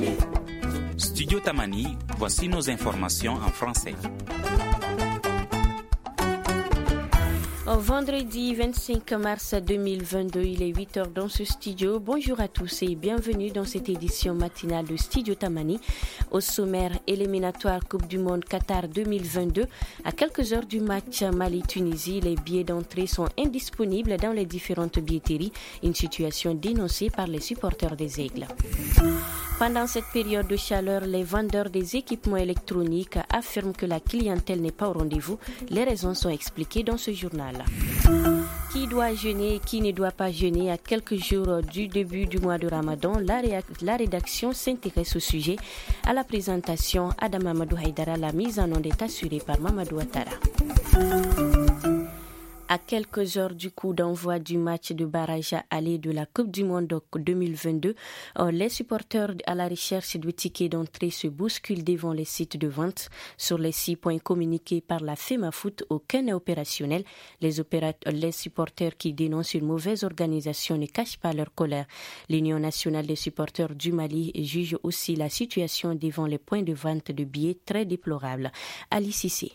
Studio Tamani, voici nos informations en français. Vendredi 25 mars 2022, il est 8h dans ce studio. Bonjour à tous et bienvenue dans cette édition matinale de Studio Tamani. Au sommaire éliminatoire Coupe du Monde Qatar 2022, à quelques heures du match Mali-Tunisie, les billets d'entrée sont indisponibles dans les différentes billetteries, une situation dénoncée par les supporters des Aigles. Pendant cette période de chaleur, les vendeurs des équipements électroniques affirment que la clientèle n'est pas au rendez-vous. Les raisons sont expliquées dans ce journal. Qui doit jeûner et qui ne doit pas jeûner à quelques jours du début du mois de Ramadan? La rédaction s'intéresse au sujet. À la présentation, Adam Amadou Haïdara, la mise en onde est assurée par Mamadou Ouattara. À quelques heures du coup d'envoi du match de barrage aller de la Coupe du Monde 2022, les supporters à la recherche de tickets d'entrée se bousculent devant les sites de vente. Sur les 6 points communiqués par la FEMAFOOT, aucun n'est opérationnel. Les supporters qui dénoncent une mauvaise organisation ne cachent pas leur colère. L'Union nationale des supporters du Mali juge aussi la situation devant les points de vente de billets très déplorable. Ali Cissé.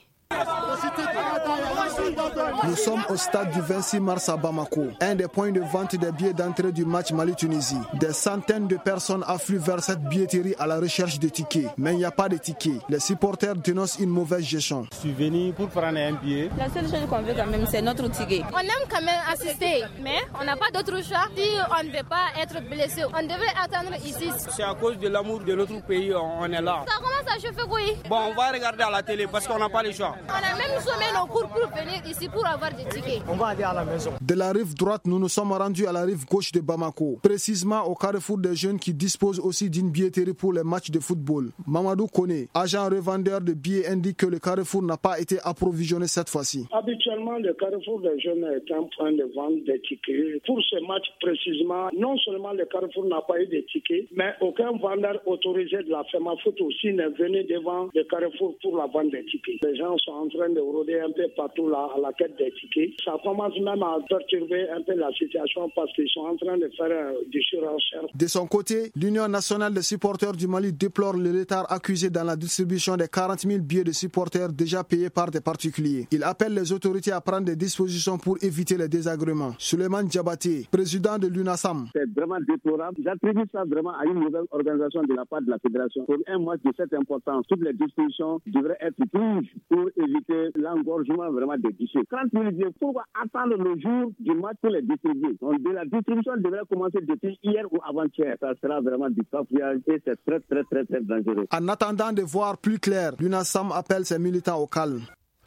Nous sommes au stade du 26 mars à Bamako, un des points de vente des billets d'entrée du match Mali-Tunisie. Des centaines de personnes affluent vers cette billetterie à la recherche de tickets, mais il n'y a pas de tickets. Les supporters dénoncent une mauvaise gestion. Je suis venu pour prendre un billet. La seule chose qu'on veut quand même, c'est notre ticket. On aime quand même assister, mais on n'a pas d'autre choix. Si on ne veut pas être blessé, on devrait attendre ici. C'est à cause de l'amour de notre pays, on est là. Ça commence à chauffer, oui. Bon, on va regarder à la télé parce qu'on n'a pas le choix. On a même sommé nos cours pour venir ici pour avoir des tickets. On va aller à la maison. De la rive droite, nous nous sommes rendus à la rive gauche de Bamako, précisément au carrefour des jeunes qui disposent aussi d'une billetterie pour les matchs de football. Mamadou Kone, agent revendeur de billets, indique que le carrefour n'a pas été approvisionné cette fois-ci. Habituellement, le carrefour des jeunes est en train de vendre des tickets. Pour ce match précisément, non seulement le carrefour n'a pas eu de tickets, mais aucun vendeur autorisé de la FEMAFOOT aussi n'est venu devant le carrefour pour la vente des tickets. Les gens sont en train de rôder un peu partout là à la quête des tickets. Ça commence même à perturber un peu la situation parce qu'ils sont en train de faire du surenchère. De son côté, l'Union nationale des supporters du Mali déplore le retard accusé dans la distribution des 40 000 billets de supporters déjà payés par des particuliers. Il appelle les autorités à prendre des dispositions pour éviter les désagréments. Suleiman Diabaté, président de l'UNASAM. C'est vraiment déplorable. J'attribue ça vraiment à une nouvelle organisation de la part de la fédération. Pour un match de cette importance, toutes les dispositions devraient être prises pour éviter l'engorgement vraiment des guichets. 30 000 billets, pourquoi attendre le jour du match pour les distribuer? Donc, la distribution devrait commencer depuis hier ou avant-hier. Ça sera vraiment du cafouillage et c'est très dangereux. En attendant de voir plus clair, l'UNASAM appelle ses militants au calme.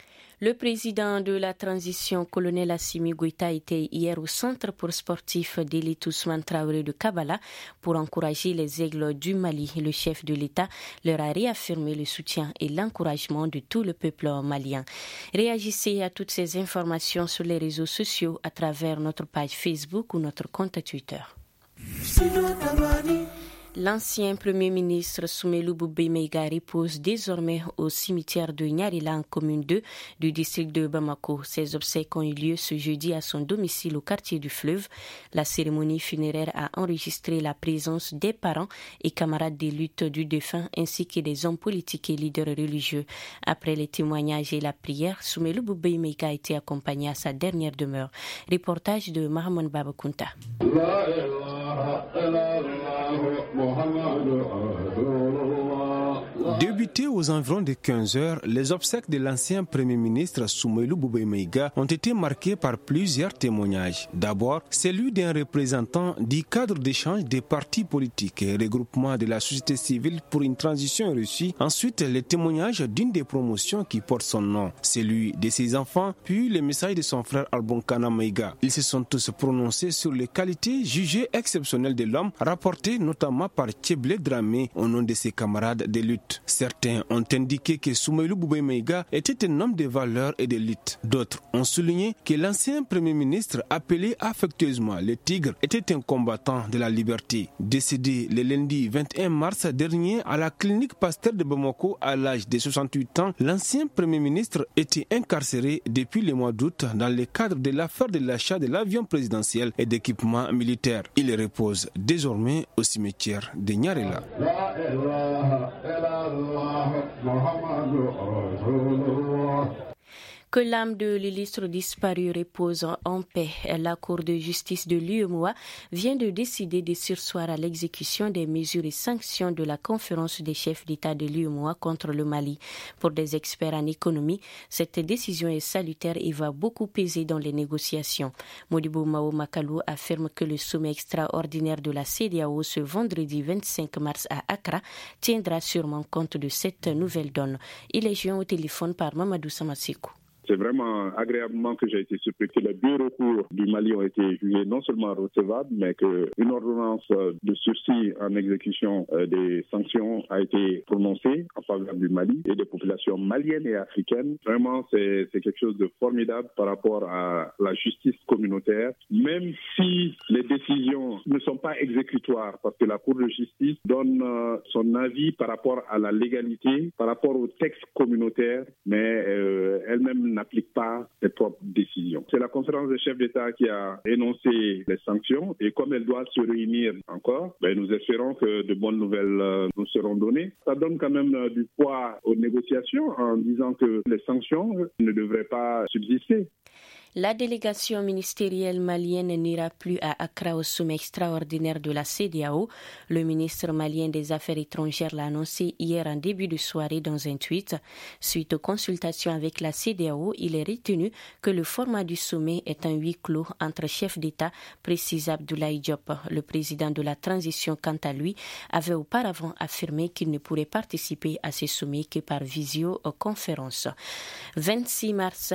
Le président de la transition, colonel Assimi Goïta, était hier au centre pour sportifs d'élite Ousmane Traoré de Kabbalah pour encourager les aigles du Mali. Le chef de l'État leur a réaffirmé le soutien et l'encouragement de tout le peuple malien. Réagissez à toutes ces informations sur les réseaux sociaux à travers notre page Facebook ou notre compte Twitter. L'ancien Premier ministre Soumeylou Boubèye Maïga repose désormais au cimetière de Nyarila en commune 2 du district de Bamako. Ses obsèques ont eu lieu ce jeudi à son domicile au quartier du Fleuve. La cérémonie funéraire a enregistré la présence des parents et camarades des luttes du défunt ainsi que des hommes politiques et leaders religieux. Après les témoignages et la prière, Soumeylou Boubèye Maïga a été accompagné à sa dernière demeure. Reportage de Mahamoud Babakunta. Débuté aux environs de 15 heures, les obsèques de l'ancien Premier ministre Soumeylou Boubèye Maïga ont été marquées par plusieurs témoignages. D'abord, celui d'un représentant du cadre d'échange des partis politiques et regroupement de la société civile pour une transition réussie. Ensuite, les témoignages d'une des promotions qui porte son nom, celui de ses enfants, puis les messages de son frère Albonkana Maïga. Ils se sont tous prononcés sur les qualités jugées exceptionnelles de l'homme, rapportées notamment par Tcheblé Dramé au nom de ses camarades de lutte. lutte. Certains ont indiqué que Soumaïlou Boubèye Maïga était un homme de valeurs et d'élite. D'autres ont souligné que l'ancien Premier ministre, appelé affectueusement le Tigre, était un combattant de la liberté. Décédé le lundi 21 mars dernier à la clinique Pasteur de Bamako à l'âge de 68 ans, l'ancien Premier ministre était incarcéré depuis le mois d'août dans le cadre de l'affaire de l'achat de l'avion présidentiel et d'équipements militaires. Il repose désormais au cimetière de Nyarela. Que l'âme de l'illustre disparu repose en paix. La Cour de justice de l'UEMOA vient de décider de surseoir à l'exécution des mesures et sanctions de la conférence des chefs d'État de l'UEMOA contre le Mali. Pour des experts en économie, cette décision est salutaire et va beaucoup peser dans les négociations. Modibo Mao Makalou affirme que le sommet extraordinaire de la CEDEAO ce vendredi 25 mars à Accra tiendra sûrement compte de cette nouvelle donne. Il est joint au téléphone par Mamadou Samasekou. C'est vraiment agréablement que j'ai été surpris que les deux recours du Mali ont été jugés non seulement recevables, mais qu'une ordonnance de sursis en exécution des sanctions a été prononcée en faveur du Mali et des populations maliennes et africaines. Vraiment, c'est quelque chose de formidable par rapport à la justice communautaire, même si les décisions ne sont pas exécutoires, parce que la Cour de justice donne son avis par rapport à la légalité, par rapport au texte communautaire, mais elle-même n'applique pas ses propres décisions. C'est la conférence des chefs d'État qui a énoncé les sanctions et comme elle doit se réunir encore, nous espérons que de bonnes nouvelles nous seront données. Ça donne quand même du poids aux négociations en disant que les sanctions ne devraient pas subsister. La délégation ministérielle malienne n'ira plus à Accra au sommet extraordinaire de la CEDEAO. Le ministre malien des Affaires étrangères l'a annoncé hier en début de soirée dans un tweet. Suite aux consultations avec la CEDEAO, il est retenu que le format du sommet est un huis clos entre chefs d'État, précise Abdoulaye Diop. Le président de la transition, quant à lui, avait auparavant affirmé qu'il ne pourrait participer à ces sommets que par visioconférence. 26 mars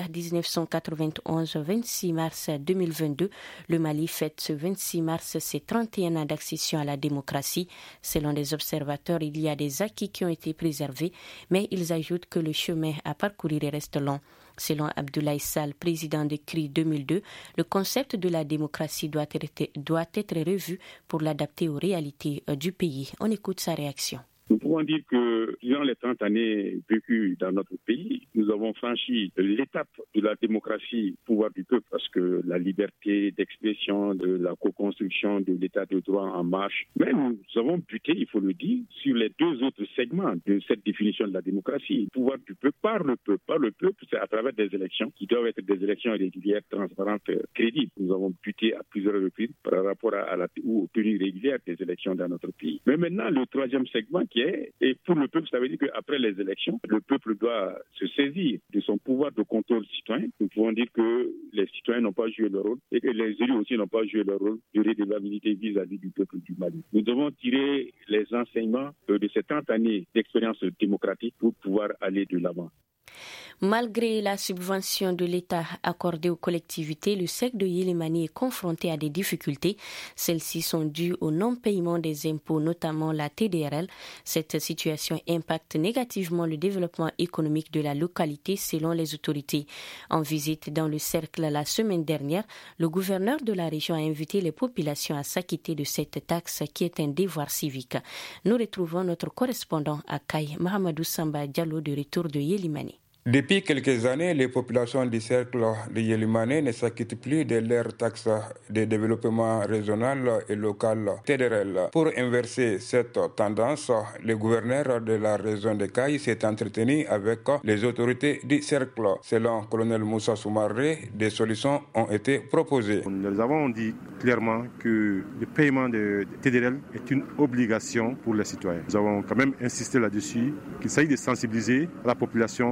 1991, 26 mars 2022, le Mali fête ce 26 mars ses 31 ans d'accession à la démocratie. Selon les observateurs, il y a des acquis qui ont été préservés, mais ils ajoutent que le chemin à parcourir reste long. Selon Abdoulaye Sall, président de CRI 2002, le concept de la démocratie doit être revu pour l'adapter aux réalités du pays. On écoute sa réaction. Nous pouvons dire que durant les 30 années vécues dans notre pays, nous avons franchi l'étape de la démocratie, pouvoir du peuple, parce que la liberté d'expression, de la co-construction de l'état de droit en marche. Mais nous avons buté, il faut le dire, sur les deux autres segments de cette définition de la démocratie. Pouvoir du peuple, par le peuple. Par le peuple, c'est à travers des élections qui doivent être des élections régulières, transparentes, crédibles. Nous avons buté à plusieurs reprises par rapport à la tenue régulière des élections dans notre pays. Mais maintenant, le troisième segment et pour le peuple, ça veut dire qu'après les élections, le peuple doit se saisir de son pouvoir de contrôle citoyen. Nous pouvons dire que les citoyens n'ont pas joué leur rôle et que les élus aussi n'ont pas joué leur rôle de redevabilité vis-à-vis du peuple du Mali. Nous devons tirer les enseignements de ces 30 années d'expérience démocratique pour pouvoir aller de l'avant. Malgré la subvention de l'État accordée aux collectivités, le SEC de Yélimani est confronté à des difficultés. Celles-ci sont dues au non-paiement des impôts, notamment la TDRL. Cette situation impacte négativement le développement économique de la localité selon les autorités. En visite dans le cercle la semaine dernière, le gouverneur de la région a invité les populations à s'acquitter de cette taxe qui est un devoir civique. Nous retrouvons notre correspondant à Kaye, Mahamadou Samba Diallo, de retour de Yélimani. Depuis quelques années, les populations du cercle de Yélimani ne s'acquittent plus de leurs taxes de développement régional et local TDRL. Pour inverser cette tendance, le gouverneur de la région de Kaye s'est entretenu avec les autorités du cercle. Selon le colonel Moussa Soumaré, des solutions ont été proposées. Nous avons dit clairement que le paiement de TDRL est une obligation pour les citoyens. Nous avons quand même insisté là-dessus qu'il s'agit de sensibiliser la population, de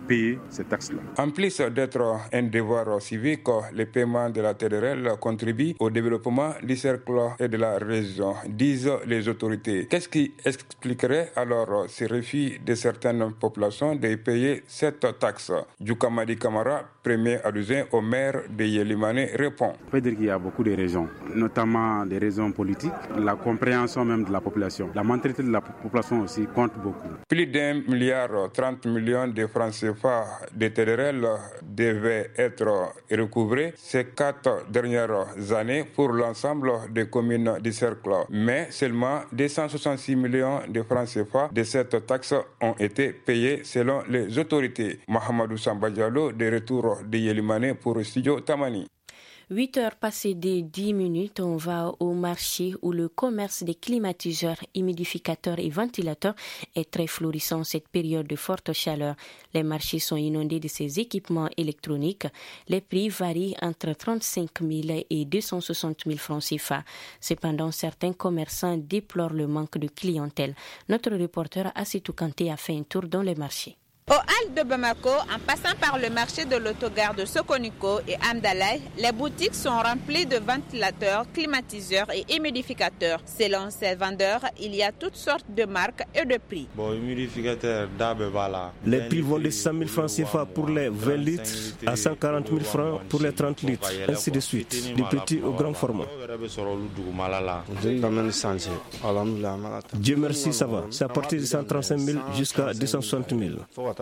payer ces taxes-là. En plus d'être un devoir civique, le paiement de la TDRL contribue au développement du cercle et de la région, disent les autorités. Qu'est-ce qui expliquerait alors ce refus de certaines populations de payer cette taxe? Djoukamadi Kamara, premier adjoint au maire de Yelimane, répond. On peut dire qu'il y a beaucoup de raisons, notamment des raisons politiques, la compréhension même de la population. La mentalité de la population aussi compte beaucoup. Plus d'1,30 milliard de francs CFA de TDRL devaient être recouvrés ces 4 dernières années pour l'ensemble des communes du cercle. Mais seulement 266 millions de francs CFA de cette taxe ont été payés selon les autorités. Mohamedou Samba Diallo, de retour de Yelimane pour Studio Tamani. 8 heures passées de 10 minutes, on va au marché où le commerce des climatiseurs, humidificateurs et ventilateurs est très florissant en cette période de forte chaleur. Les marchés sont inondés de ces équipements électroniques. Les prix varient entre 35 000 et 260 000 francs CFA. Cependant, certains commerçants déplorent le manque de clientèle. Notre reporter Assitou Kanté a fait un tour dans les marchés. Au hall de Bamako, en passant par le marché de l'autogare de Sokoniko et Amdalaï, les boutiques sont remplies de ventilateurs, climatiseurs et humidificateurs. Selon ces vendeurs, il y a toutes sortes de marques et de prix. Les prix vont de 100 000 francs CFA pour les 20 litres à 140 000 francs pour les 30 litres, ainsi de suite, du petit au grand format. Dieu merci, ça va. C'est à partir de 135 000 jusqu'à 260 000.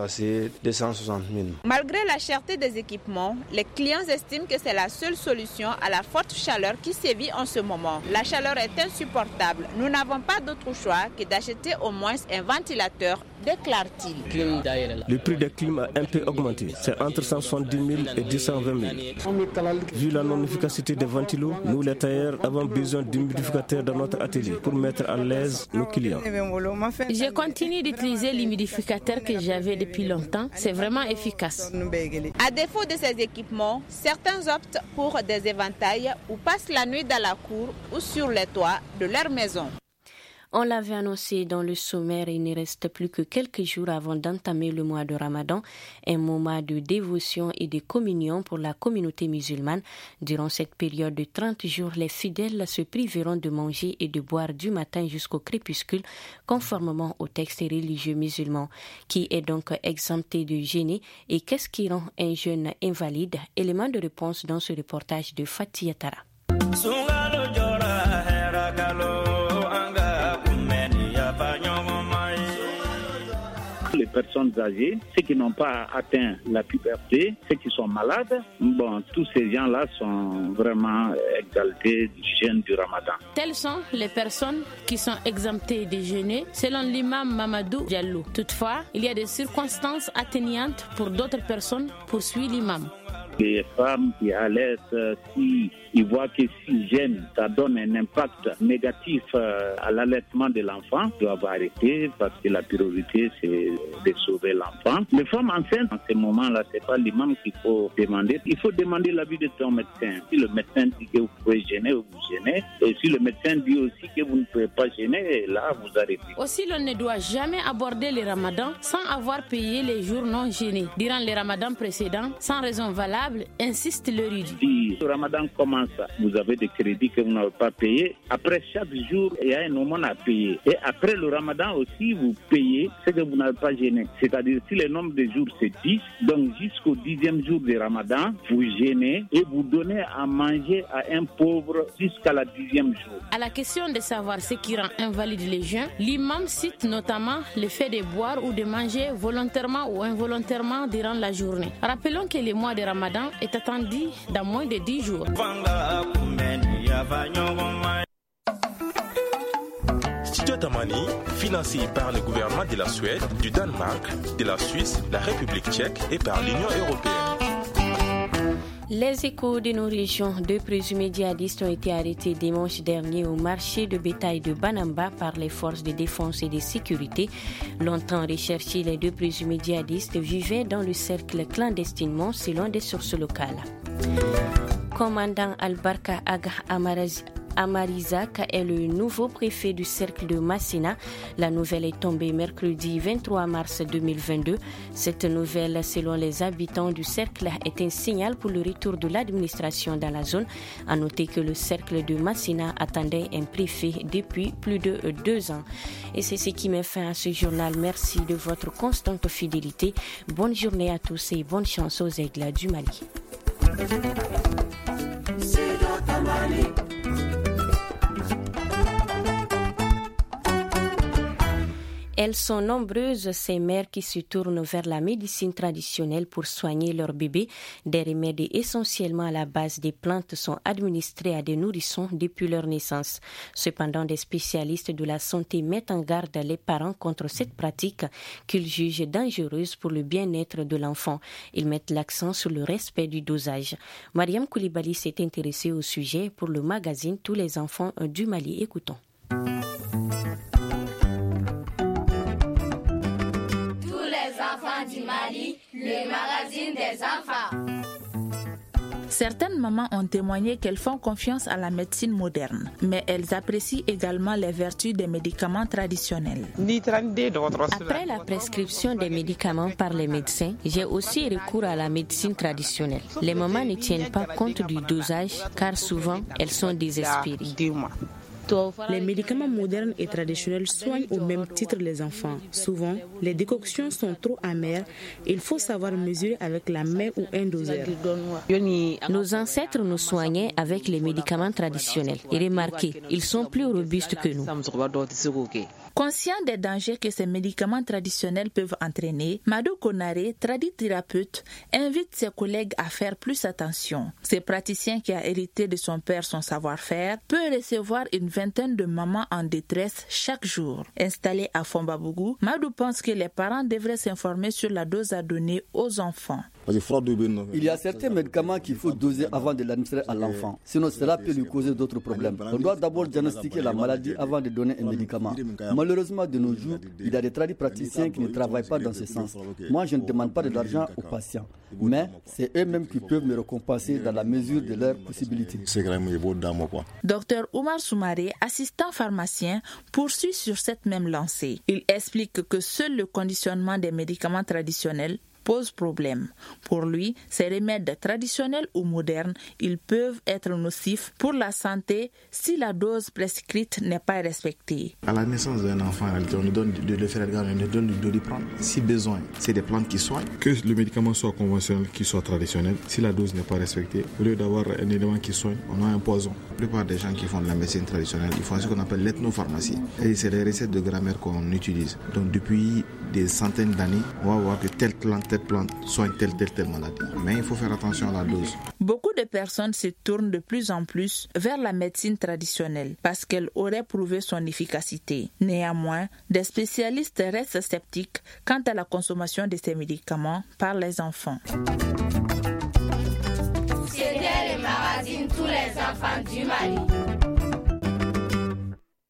Malgré la cherté des équipements, les clients estiment que c'est la seule solution à la forte chaleur qui sévit en ce moment. La chaleur est insupportable. Nous n'avons pas d'autre choix que d'acheter au moins un ventilateur, déclare-t-il. Le prix des clims a un peu augmenté. C'est entre 170 000 et 220 000. Vu la non-efficacité des ventilos, nous les tailleurs avons besoin d'humidificateurs dans notre atelier pour mettre à l'aise nos clients. Je continue d'utiliser l'humidificateur que j'avais depuis longtemps. C'est vraiment efficace. À défaut de ces équipements, certains optent pour des éventails ou passent la nuit dans la cour ou sur les toits de leur maison. On l'avait annoncé dans le sommaire, il ne reste plus que quelques jours avant d'entamer le mois de Ramadan, un moment de dévotion et de communion pour la communauté musulmane. Durant cette période de 30 jours, les fidèles se priveront de manger et de boire du matin jusqu'au crépuscule, conformément au texte religieux musulman, qui est donc exempté de jeûner. Et qu'est-ce qui rend un jeûne invalide? Élément de réponse dans ce reportage de Fatia Tara. Les personnes âgées, ceux qui n'ont pas atteint la puberté, ceux qui sont malades, tous ces gens-là sont vraiment exaltés du jeûne du Ramadan. Telles sont les personnes qui sont exemptées de jeûner selon l'imam Mamadou Diallo. Toutefois, il y a des circonstances atténuantes pour d'autres personnes, poursuit l'imam. Les femmes qui allaitent, si ils voient que si jeûne, ça donne un impact négatif à l'allaitement de l'enfant, ils doivent arrêter parce que la priorité, c'est de sauver l'enfant. Les femmes enceintes, en ce moment-là, c'est pas l'imam qu'il faut demander. Il faut demander l'avis de ton médecin. Si le médecin dit que vous pouvez jeûner, vous jeûnez. Et si le médecin dit aussi que vous ne pouvez pas jeûner, là, vous arrêtez. Aussi, l'on ne doit jamais aborder le ramadan sans avoir payé les jours non jeûnés. Durant les ramadans précédents, sans raison valable, insiste l'érudit. Si le ramadan commence, vous avez des crédits que vous n'avez pas payés. Après chaque jour, il y a un aumône à payer. Et après le ramadan aussi, vous payez ce que vous n'avez pas jeûné. C'est-à-dire, si le nombre de jours c'est 10, donc jusqu'au 10e jour du ramadan, vous jeûnez et vous donnez à manger à un pauvre jusqu'à la 10e jour. À la question de savoir ce qui rend invalide les jeûnes, l'imam cite notamment le fait de boire ou de manger volontairement ou involontairement durant la journée. Rappelons que le mois de ramadan est attendu dans moins de 10 jours. Studio Tamani, financé par le gouvernement de la Suède, du Danemark, de la Suisse, la République tchèque et par l'Union européenne. Les échos de nos régions, 2 présumés djihadistes ont été arrêtés dimanche dernier au marché de bétail de Banamba par les forces de défense et de sécurité. Longtemps recherchés, les 2 présumés djihadistes vivaient dans le cercle clandestinement selon des sources locales. Commandant Al-Barka Aga Amarizak est le nouveau préfet du cercle de Massina. La nouvelle est tombée mercredi 23 mars 2022. Cette nouvelle, selon les habitants du cercle, est un signal pour le retour de l'administration dans la zone. À noter que le cercle de Massina attendait un préfet depuis plus de 2 ans. Et c'est ce qui met fin à ce journal. Merci de votre constante fidélité. Bonne journée à tous et bonne chance aux Aigles du Mali. Elles sont nombreuses, ces mères qui se tournent vers la médecine traditionnelle pour soigner leurs bébés. Des remèdes essentiellement à la base des plantes sont administrés à des nourrissons depuis leur naissance. Cependant, des spécialistes de la santé mettent en garde les parents contre cette pratique qu'ils jugent dangereuse pour le bien-être de l'enfant. Ils mettent l'accent sur le respect du dosage. Mariam Koulibaly s'est intéressée au sujet pour le magazine Tous les enfants du Mali. Écoutons. Du Mali, le magazine des enfants. Certaines mamans ont témoigné qu'elles font confiance à la médecine moderne, mais elles apprécient également les vertus des médicaments traditionnels. Après la prescription des médicaments par les médecins, j'ai aussi recours à la médecine traditionnelle. Les mamans ne tiennent pas compte du dosage car souvent elles sont désespérées. Les médicaments modernes et traditionnels soignent au même titre les enfants. Souvent, les décoctions sont trop amères. Il faut savoir mesurer avec la main ou un doseur. Nos ancêtres nous soignaient avec les médicaments traditionnels. Et remarquez, ils sont plus robustes que nous. Conscient des dangers que ces médicaments traditionnels peuvent entraîner, Madou Konare, tradithérapeute, invite ses collègues à faire plus attention. Ce praticien qui a hérité de son père son savoir-faire peut recevoir une vingtaine de mamans en détresse chaque jour. Installé à Fombabougou, Madou pense que les parents devraient s'informer sur la dose à donner aux enfants. Il y a certains médicaments qu'il faut doser avant de l'administrer à l'enfant. Sinon, cela peut lui causer d'autres problèmes. On doit d'abord diagnostiquer la maladie avant de donner un médicament. Malheureusement, de nos jours, il y a des praticiens qui ne travaillent pas dans ce sens. Moi, je ne demande pas de l'argent aux patients, mais c'est eux-mêmes qui peuvent me récompenser dans la mesure de leurs possibilités. Dr Oumar Soumaré, assistant pharmacien, poursuit sur cette même lancée. Il explique que seul le conditionnement des médicaments traditionnels pose problème. Pour lui, ces remèdes traditionnels ou modernes, ils peuvent être nocifs pour la santé si la dose prescrite n'est pas respectée. À la naissance d'un enfant, on nous donne de le faire regarder, on nous donne de lui prendre. Si besoin, c'est des plantes qui soignent. Que le médicament soit conventionnel, qu'il soit traditionnel, si la dose n'est pas respectée, au lieu d'avoir un élément qui soigne, on a un poison. La plupart des gens qui font de la médecine traditionnelle, ils font ce qu'on appelle l'ethnopharmacie. Et c'est des recettes de grammaire qu'on utilise. Donc depuis des centaines d'années, on va voir que telle plante soigne telle maladie. Mais il faut faire attention à la dose. Beaucoup de personnes se tournent de plus en plus vers la médecine traditionnelle parce qu'elle aurait prouvé son efficacité. Néanmoins, des spécialistes restent sceptiques quant à la consommation de ces médicaments par les enfants. C'était le magazine Tous les enfants du Mali.